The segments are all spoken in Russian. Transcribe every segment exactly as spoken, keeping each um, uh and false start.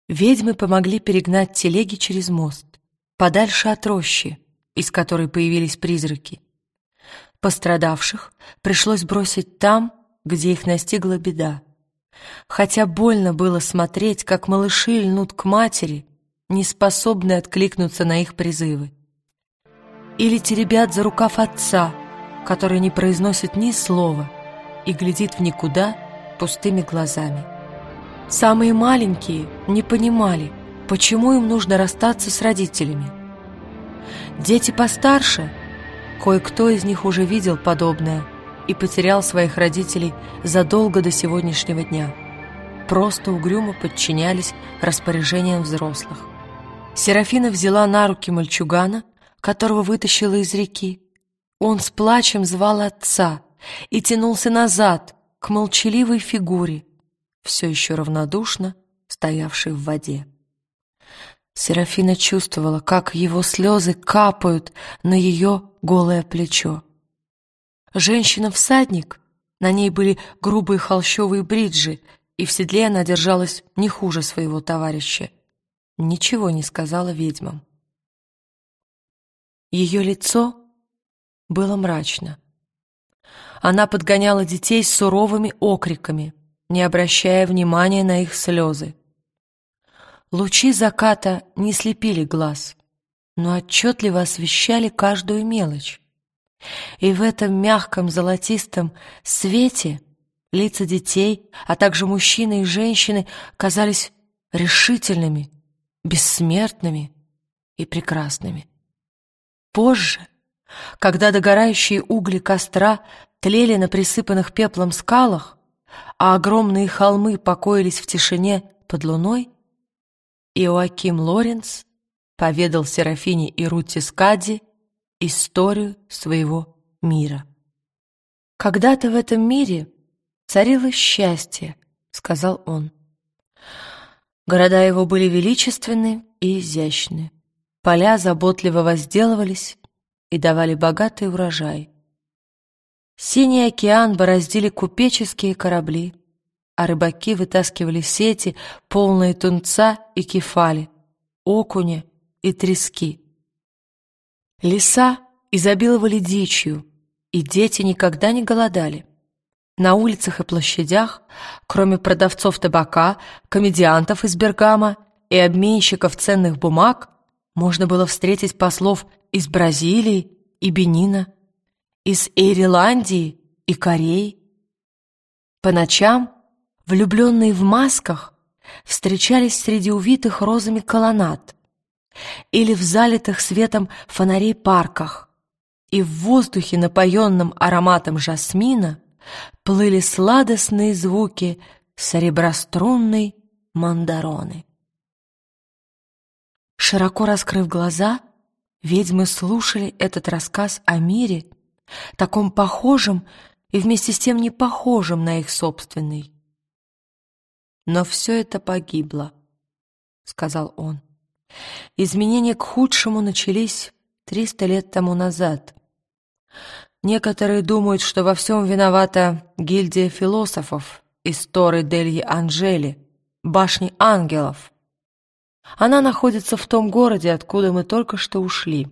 Ведьмы помогли перегнать телеги через мост, подальше от рощи, из которой появились призраки. Пострадавших пришлось бросить там, где их настигла беда. Хотя больно было смотреть, как малыши льнут к матери, не способные откликнуться на их призывы. Или теребят за рукав отца, который не произносит ни слова и глядит в никуда пустыми глазами. Самые маленькие не понимали, почему им нужно расстаться с родителями. Дети постарше, кое-кто из них уже видел подобное и потерял своих родителей задолго до сегодняшнего дня, просто угрюмо подчинялись распоряжениям взрослых. Серафина взяла на руки мальчугана, которого вытащила из реки. Он с плачем звал отца и тянулся назад к молчаливой фигуре, все еще равнодушно стоявшей в воде. Серафина чувствовала, как его слезы капают на ее голое плечо. Женщина-всадник, на ней были грубые холщовые бриджи, и в седле она держалась не хуже своего товарища, ничего не сказала ведьмам. Ее лицо было мрачно. Она подгоняла детей с суровыми окриками, не обращая внимания на их слезы. Лучи заката не слепили глаз, но отчетливо освещали каждую мелочь. И в этом мягком золотистом свете лица детей, а также мужчины и женщины казались решительными, бессмертными и прекрасными. Позже, когда догорающие угли костра тлели на присыпанных пеплом скалах, а огромные холмы покоились в тишине под луной, Иоаким Лоренц поведал Серафине и Рутте Скадди историю своего мира. «Когда-то в этом мире царило счастье», — сказал он. Города его были величественны и изящны. Поля заботливо возделывались и давали богатый урожай. Синий океан бороздили купеческие корабли, а рыбаки вытаскивали сети, полные тунца и кефали, окуня и трески. Леса изобиловали дичью, и дети никогда не голодали. На улицах и площадях, кроме продавцов табака, комедиантов из Бергама и обменщиков ценных бумаг, можно было встретить послов из Бразилии и Бенина, из Ирландии и Кореи. По ночам влюбленные в масках встречались среди увитых розами колоннад или в залитых светом фонарей парках, и в воздухе, напоенном ароматом жасмина, плыли сладостные звуки сереброструнной мандароны. Широко раскрыв глаза, ведьмы слушали этот рассказ о мире, таком похожем и вместе с тем не похожем на их собственный. «Но все это погибло», — сказал он. «Изменения к худшему начались триста лет тому назад. Некоторые думают, что во всем виновата гильдия философов из Торре дельи Анджели, башни ангелов. Она находится в том городе, откуда мы только что ушли.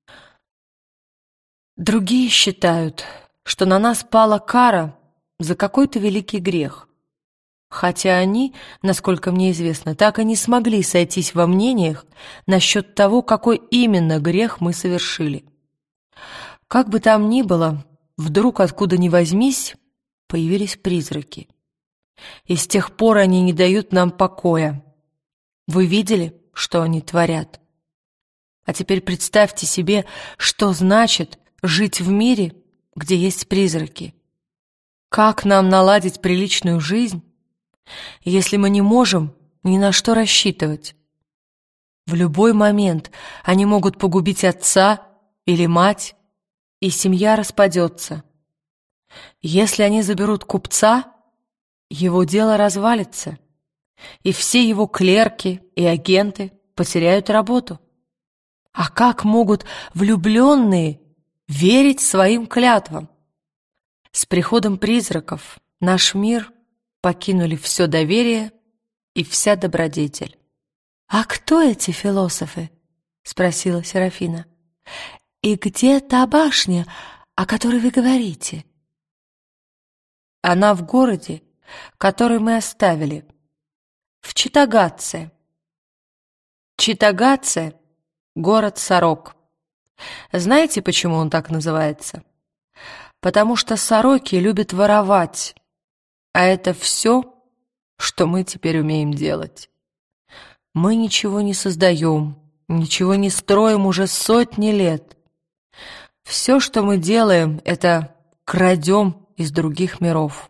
Другие считают, что на нас пала кара за какой-то великий грех, хотя они, насколько мне известно, так и не смогли сойтись во мнениях насчет того, какой именно грех мы совершили. Как бы там ни было, вдруг откуда ни возьмись появились призраки. И с тех пор они не дают нам покоя. Вы видели, что они творят? А теперь представьте себе, что значит жить в мире, где есть призраки. Как нам наладить приличную жизнь, если мы не можем ни на что рассчитывать? В любой момент они могут погубить отца или мать, и семья распадется. Если они заберут купца, его дело развалится, и все его клерки и агенты потеряют работу. А как могут влюбленные верить своим клятвам? С приходом призраков наш мир покинули все доверие и вся добродетель. «А кто эти философы?» — спросила Серафина. «И где та башня, о которой вы говорите?» «Она в городе, который мы оставили, в Читагатце. Читагатце — город сорок. Знаете, почему он так называется? Потому что сороки любят воровать, а это все, что мы теперь умеем делать. Мы ничего не создаем, ничего не строим уже сотни лет. Все, что мы делаем, это крадем из других миров».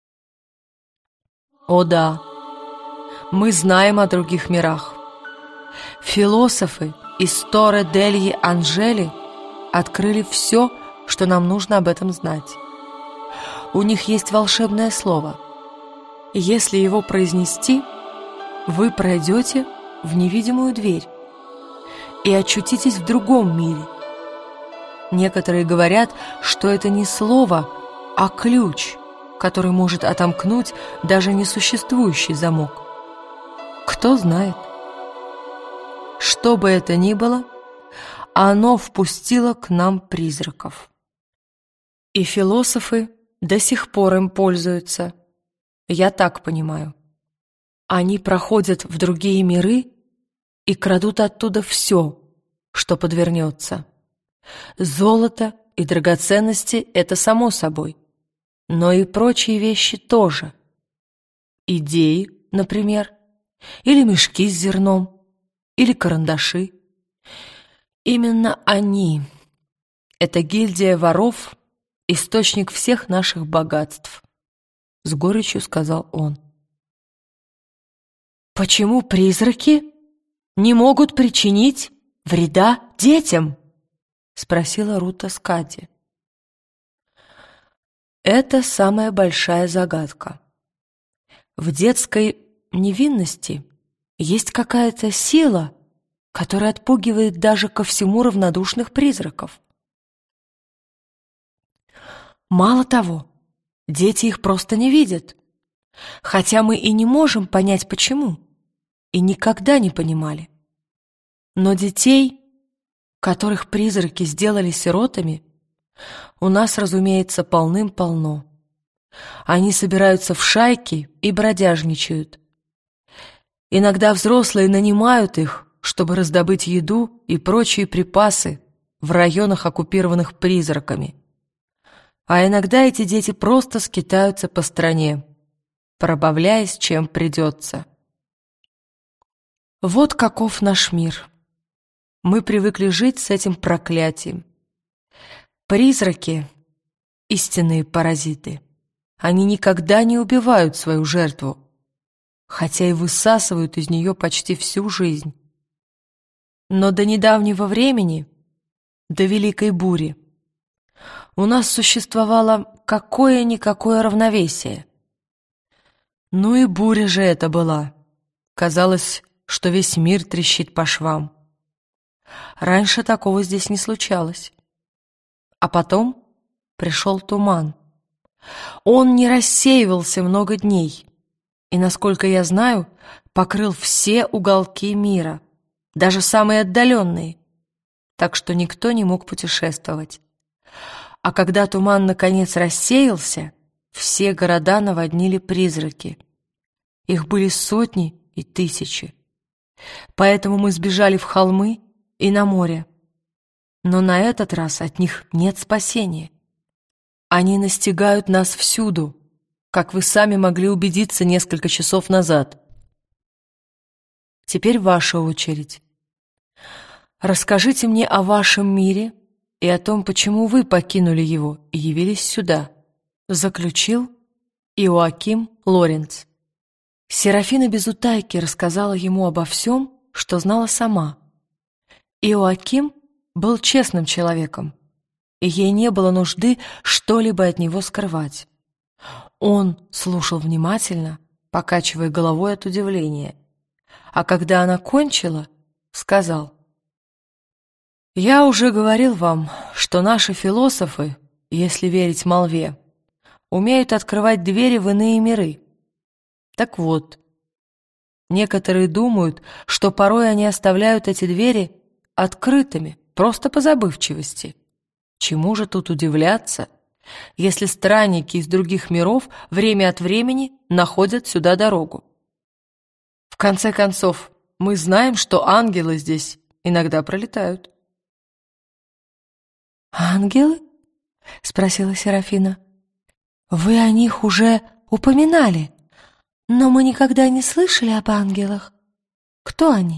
О да, мы знаем о других мирах. Философы из Торе дельи Анжели открыли все, что нам нужно об этом знать. У них есть волшебное слово. Если его произнести, вы пройдете в невидимую дверь и очутитесь в другом мире. Некоторые говорят, что это не слово, а ключ, который может отомкнуть даже несуществующий замок. Кто знает? Что бы это ни было, оно впустило к нам призраков. И философы до сих пор им пользуются. Я так понимаю. Они проходят в другие миры и крадут оттуда все, что подвернется. Золото и драгоценности — это само собой, но и прочие вещи тоже. Идеи, например, или мешки с зерном, или карандаши. Именно они, эта гильдия воров, источник всех наших богатств, — с горечью сказал он. «Почему призраки не могут причинить вреда детям?» — спросила Рута Скади. Это самая большая загадка. В детской невинности есть какая-то сила, которая отпугивает даже ко всему равнодушных призраков. Мало того, дети их просто не видят, хотя мы и не можем понять, почему, и никогда не понимали. Но детей, которых призраки сделали сиротами, у нас, разумеется, полным-полно. Они собираются в шайки и бродяжничают. Иногда взрослые нанимают их, чтобы раздобыть еду и прочие припасы в районах, оккупированных призраками. А иногда эти дети просто скитаются по стране, пробавляясь, чем придется. Вот каков наш мир. Мы привыкли жить с этим проклятием. Призраки — истинные паразиты. Они никогда не убивают свою жертву, хотя и высасывают из нее почти всю жизнь. Но до недавнего времени, до Великой бури, у нас существовало какое-никакое равновесие. Ну и буря же это была. Казалось, что весь мир трещит по швам. Раньше такого здесь не случалось. А потом пришел туман. Он не рассеивался много дней и, насколько я знаю, покрыл все уголки мира, даже самые отдаленные, так что никто не мог путешествовать. А когда туман наконец рассеялся, все города наводнили призраки. Их были сотни и тысячи. Поэтому мы сбежали в холмы и на море. Но на этот раз от них нет спасения. Они настигают нас всюду, как вы сами могли убедиться несколько часов назад. Теперь ваша очередь. Расскажите мне о вашем мире и о том, почему вы покинули его и явились сюда, заключил Иоаким Лоренц. Серафина без утайки рассказала ему обо всем, что знала сама. Иоаким был честным человеком, и ей не было нужды что-либо от него скрывать. Он слушал внимательно, покачивая головой от удивления, а когда она кончила, сказал: «Я уже говорил вам, что наши философы, если верить молве, умеют открывать двери в иные миры. Так вот, Некоторые думают, что порой они оставляют эти двери открытыми, просто по забывчивости. Чему же тут удивляться, если странники из других миров время от времени находят сюда дорогу? В конце концов, мы знаем, что ангелы здесь иногда пролетают. «Ангелы?» — спросила Серафина. «Вы о них уже упоминали, но мы никогда не слышали об ангелах. Кто они?»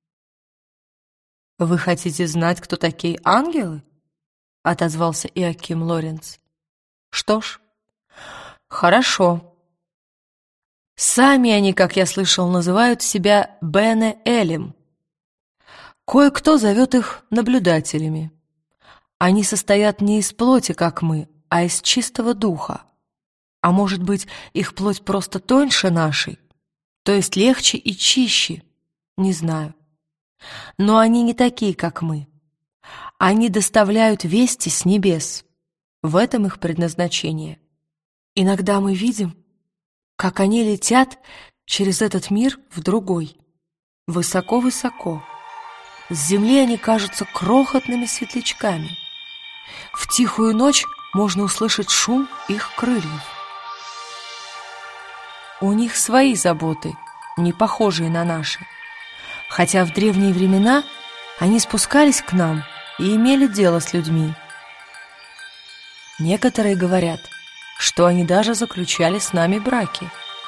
«Вы хотите знать, кто такие ангелы?» — отозвался Иоаким Лоренц. «Что ж, хорошо. Сами они, как я слышал, называют себя Бене Элим. Кое-кто зовет их наблюдателями. Они состоят не из плоти, как мы, а из чистого духа. А может быть, их плоть просто тоньше нашей, то есть легче и чище, не знаю. Но они не такие, как мы. Они доставляют вести с небес. В этом их предназначение. Иногда мы видим, как они летят через этот мир в другой, высоко-высоко. С земли они кажутся крохотными светлячками. В тихую ночь можно услышать шум их крыльев. У них свои заботы, не похожие на наши. Хотя в древние времена они спускались к нам и имели дело с людьми. Некоторые говорят, что они даже заключали с нами браки.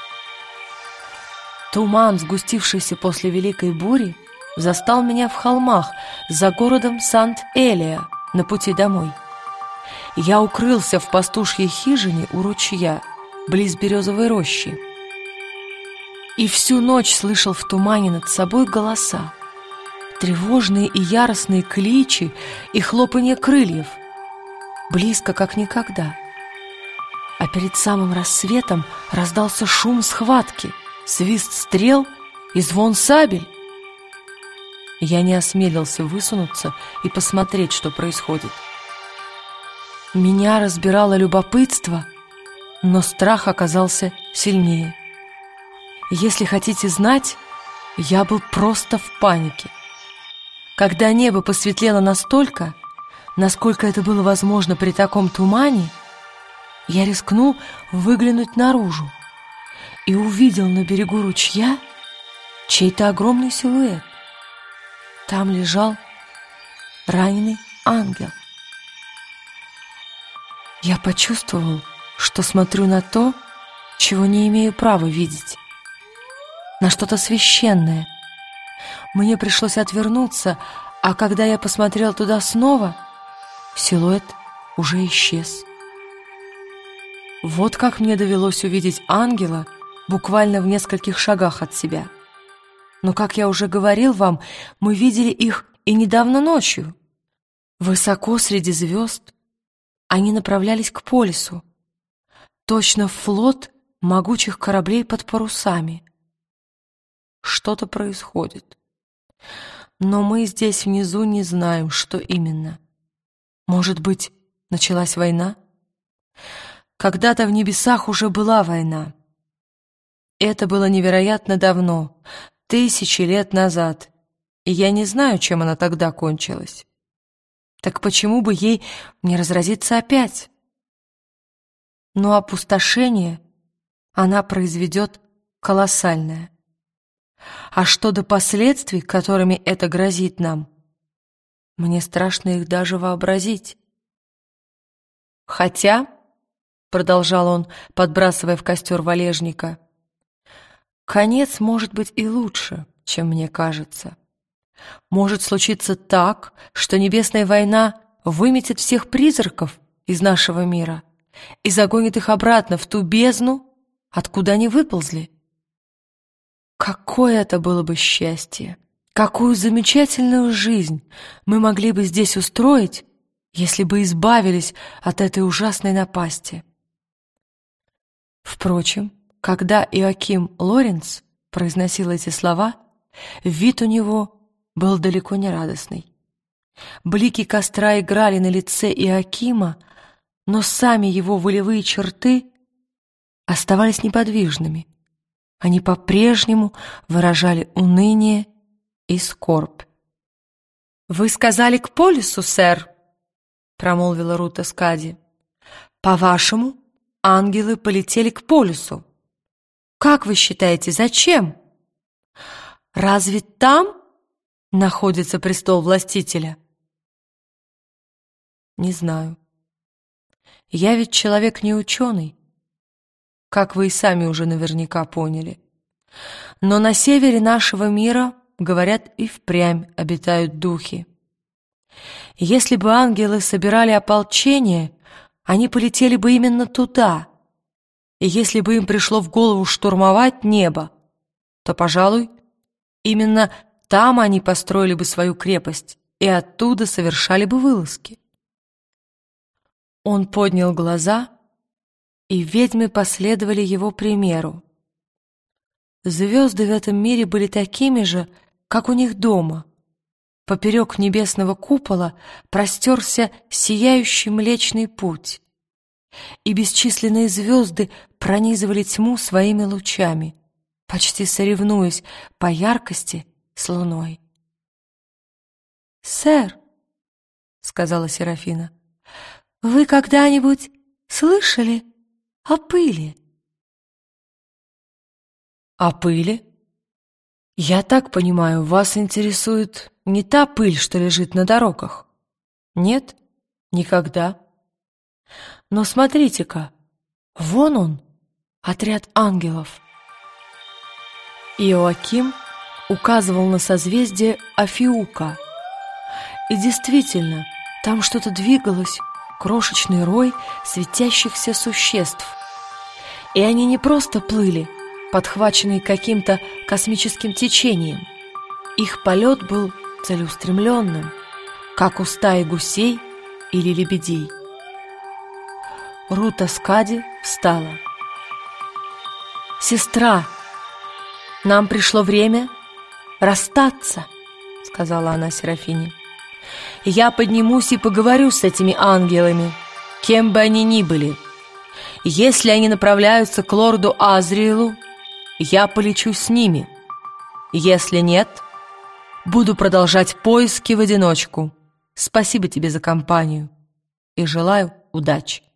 Туман, сгустившийся после Великой бури, застал меня в холмах за городом Сант-Элия на пути домой. Я укрылся в пастушьей хижине у ручья, близ березовой рощи. И всю ночь слышал в тумане над собой голоса, тревожные и яростные кличи и хлопанье крыльев, близко как никогда. А перед самым рассветом раздался шум схватки, свист стрел и звон сабель. Я не осмелился высунуться и посмотреть, что происходит. Меня разбирало любопытство, но страх оказался сильнее. Если хотите знать, я был просто в панике. Когда небо посветлело настолько, насколько это было возможно при таком тумане, я рискнул выглянуть наружу и увидел на берегу ручья чей-то огромный силуэт. Там лежал раненый ангел. Я почувствовал, что смотрю на то, чего не имею права видеть, на что-то священное. Мне пришлось отвернуться, а когда я посмотрел туда снова, силуэт уже исчез. Вот как мне довелось увидеть ангела буквально в нескольких шагах от себя. Но, как я уже говорил вам, мы видели их и недавно ночью. Высоко среди звезд они направлялись к полюсу, точно в флот могучих кораблей под парусами. Что-то происходит. Но мы здесь внизу не знаем, что именно. Может быть, началась война? Когда-то в небесах уже была война. Это было невероятно давно, тысячи лет назад, и я не знаю, чем она тогда кончилась. Так почему бы ей не разразиться опять? Но опустошение она произведет колоссальное. А что до последствий, которыми это грозит нам, мне страшно их даже вообразить. Хотя, — продолжал он, подбрасывая в костер валежника, — конец может быть и лучше, чем мне кажется. Может случиться так, что небесная война выметит всех призраков из нашего мира и загонит их обратно в ту бездну, откуда они выползли. Какое это было бы счастье! Какую замечательную жизнь мы могли бы здесь устроить, если бы избавились от этой ужасной напасти. Впрочем, когда Иоаким Лоренц произносил эти слова, вид у него был далеко не радостный. Блики костра играли на лице Иоакима, но сами его волевые черты оставались неподвижными. Они по-прежнему выражали уныние и скорбь. «Вы сказали к полюсу, сэр», — промолвила Рута Скади. «По-вашему, ангелы полетели к полюсу. Как вы считаете, зачем? Разве там находится престол властителя?» «Не знаю. Я ведь человек не ученый, как вы и сами уже наверняка поняли. Но на севере нашего мира, говорят, и впрямь обитают духи. Если бы ангелы собирали ополчение, они полетели бы именно туда. И если бы им пришло в голову штурмовать небо, то, пожалуй, именно там они построили бы свою крепость и оттуда совершали бы вылазки». Он поднял глаза, и ведьмы последовали его примеру. Звезды в этом мире были такими же, как у них дома. Поперек небесного купола простерся сияющий Млечный Путь, и бесчисленные звезды пронизывали тьму своими лучами, почти соревнуясь по яркости с луной. «Сэр», — сказала Серафина, — «вы когда-нибудь слышали о пыли?» «О пыли? Я так понимаю, вас интересует не та пыль, что лежит на дорогах?» «Нет, никогда. Но смотрите-ка, вон он, отряд ангелов». Иоаким указывал на созвездие Офиука. И действительно, там что-то двигалось, крошечный рой светящихся существ. И они не просто плыли, подхваченные каким-то космическим течением. Их полет был целеустремленным, как у стаи гусей или лебедей. Рута Скади встала. «Сестра, нам пришло время расстаться», — сказала она Серафине. «Я поднимусь и поговорю с этими ангелами, кем бы они ни были. Если они направляются к лорду Азриэлу, я полечу с ними. Если нет, буду продолжать поиски в одиночку. Спасибо тебе за компанию и желаю удачи».